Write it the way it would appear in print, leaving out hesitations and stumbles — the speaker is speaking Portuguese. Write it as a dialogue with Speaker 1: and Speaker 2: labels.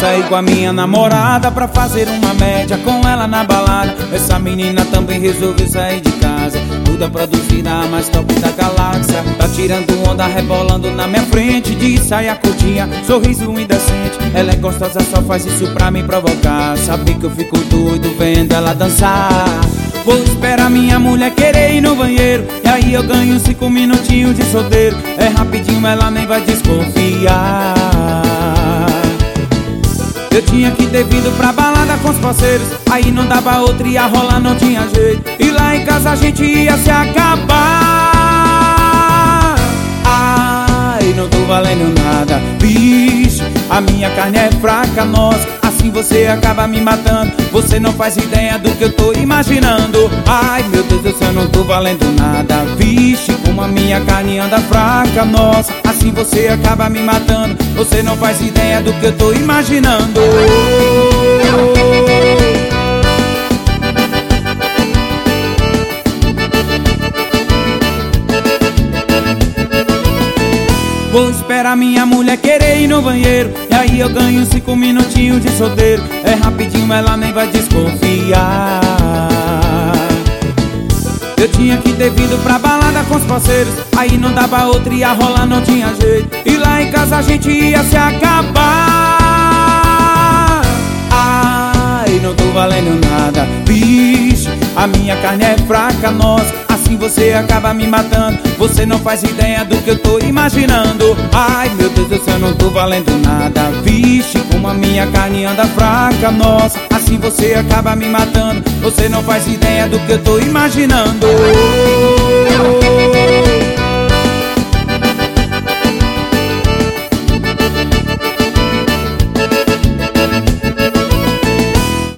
Speaker 1: saí com a minha namorada pra fazer uma média com ela na balada. Essa menina também resolveu sair de casa, toda produzida, a mais top da galáxia. Tá tirando onda, rebolando na minha frente, de saia curtinha, sorriso indecente. Ela é gostosa, só faz isso pra me provocar. Sabe que eu fico doido vendo ela dançar. Vou esperar minha mulher querer ir no banheiro, e aí eu ganho 5 minutinhos de solteiro. É rapidinho, ela nem vai desconfiar. Eu tinha que ter vindo pra balada com os parceiros, aí não dava outra, ia rolar, não tinha jeito. E lá em casa a gente ia se acabar. Ai, não tô valendo nada, bicho, a minha carne é fraca, nossa, assim você acaba me matando. Você não faz ideia do que eu tô imaginando. Ai, meu Deus do céu, não tô valendo nada, vixe, como a minha carne anda fraca, nossa, assim você acaba me matando. Você não faz ideia do que eu tô imaginando. Vou esperar minha mulher querer ir no banheiro, e aí eu ganho 5 minutinhos de solteiro. É rapidinho, ela nem vai desconfiar. Eu tinha que ter vindo pra balada com os parceiros, aí não dava outra, ia rolar, não tinha jeito. E lá em casa a gente ia se acabar. Ai, não tô valendo nada, bicho, a minha carne é fraca, nossa, assim você acaba me matando. Você não faz ideia do que eu tô imaginando. Ai, meu Deus do céu, não tô valendo nada, vixe, como a minha carne anda fraca, nossa, assim você acaba me matando. Você não faz ideia do que eu tô imaginando.